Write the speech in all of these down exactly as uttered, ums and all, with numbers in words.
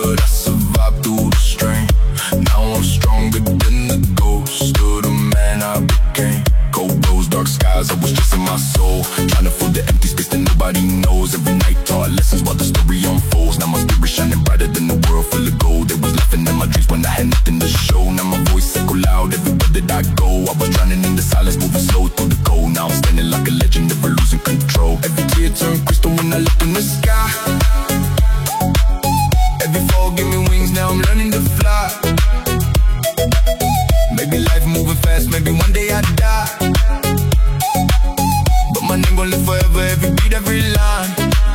but I survived through the strain. Now I'm stronger than the ghost of the man I became. Cold roads, dark skies, I was chasing my soul, trying to fill the empty space that nobody knows. Every night taught lessons while the story unfolds. Now my spirit shining brighter than the world full of gold. They was laughing at my dreams when I had nothing to show. Now my voice echo loud everywhere that I go. I was drowning in the silence, moving slow through the cold. Now I'm standing like a legend, never losing control. Every tear turned crystal when I look in the sky. Every fall give me wings, now I'm learning to fly. Maybe life moving fast, maybe one day I die, but my name gon' live forever, every beat, every line.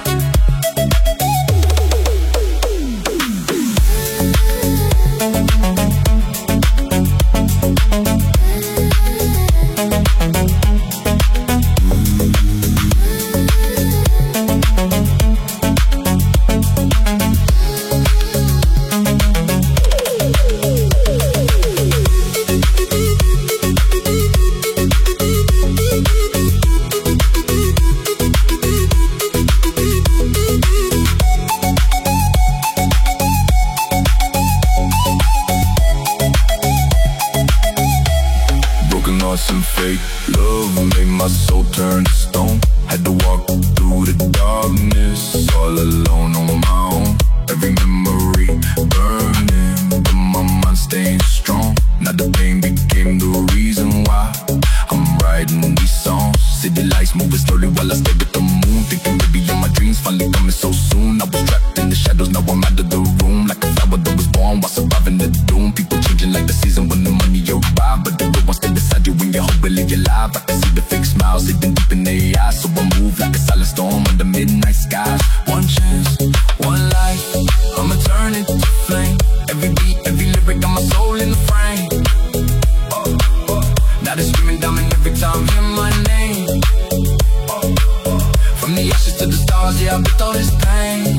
And fake love made my soul turn to stone. Had to walk through the darkness all alone on my own. Every memory burning, but my mind staying strong. Now the pain became the reason why I'm writing these songs. City lights moving slowly while I stare at the moon, thinking maybe all my dreams finally coming so soon. I was trapped in the shadows, now I'm out of the room, like a flower that was born while surviving the doom. People changing like the season when the money arrive, but the real one stay beside you when you're hope really alive. I can see the fake smiles hidden deep in their eyes, so I move like a silent storm under midnight skies. One chance, one life, I'ma turn it to flame. Every beat, every lyric, got my soul in the frame. Oh, oh. Now they're screaming diamond every time I hear my name. Oh, oh. From the ashes to the stars, yeah, I've been through this pain.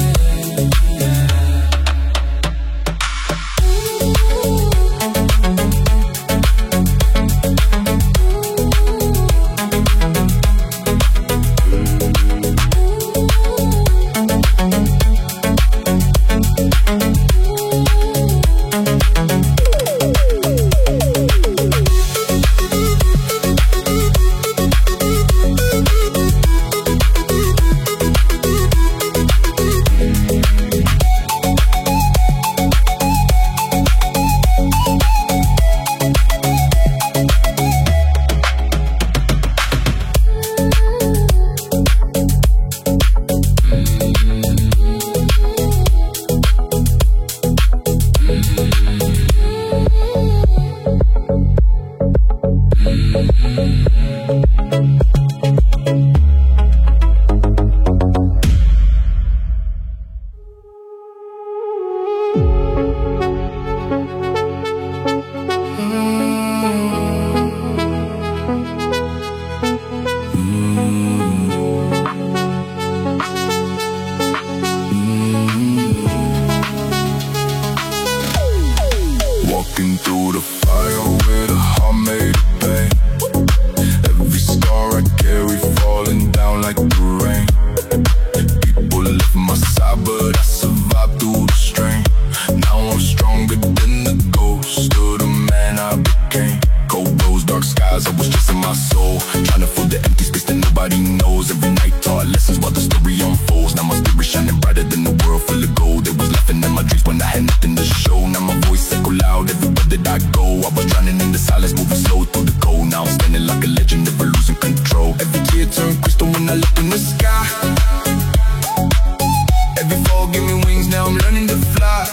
Walking through the fire with a heart made of pain. Every scar I carry falling down like the rain. People left my side, but I survived through the strain. Now I'm stronger than the ghost of the man I became. Cold roads, dark skies, I was chasing my soul, trying to fill the empty space that nobody knows. Every night taught lessons while the story unfolds. Now my spirit shining brighter than the world full of gold. They was laughing at my dreams when I had nothing to show. Now my voice echo loud everywhere that I go. I was drowning in the silence, moving slow through the cold. Now I'm standing like a legend, never losing control. Every tear turned crystal when I look in the sky. Every fall give me wings, now I'm learning to fly.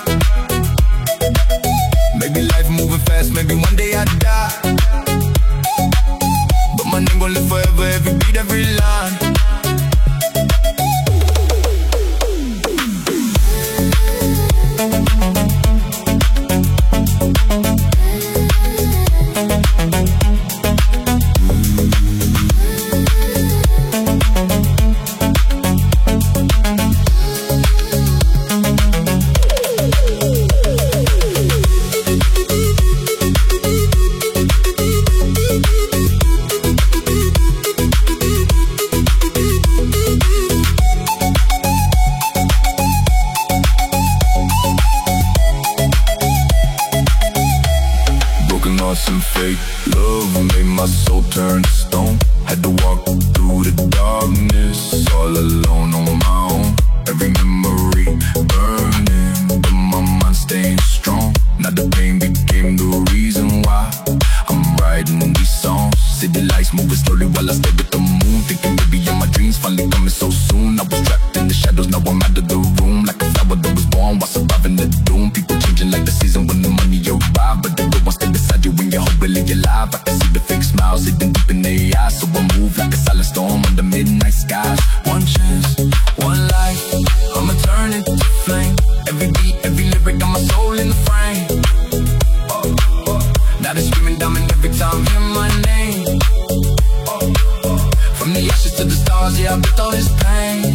Maybe life moving fast, maybe one day I die, but my name gon' live forever, every beat, every line. facades and fake love made my soul turn to stone. Had to walk through the darkness all alone on my own. Every memory burning, but my mind staying strong. Now the pain became the reason why I'm writing these songs. City lights moving slowly while I stay with the moon, thinking maybe in my dreams finally coming so soon. I was trapped in the shadows, now I'm out of the room, like a flower that was born while surviving the doom. People changing like the season when the money arrive, but the real one stay beside you when your hope really alive. I can see the fake smiles hidden deep in their eyes, so I move like a silent storm under midnight skies. One chance, one life, I'ma turn it to flame. Every beat, every lyric, got my soul in the frame. Oh, oh. Now they're screaming diamond every time I hear my name. Oh, oh. From the ashes to the stars, yeah, I built all this pain.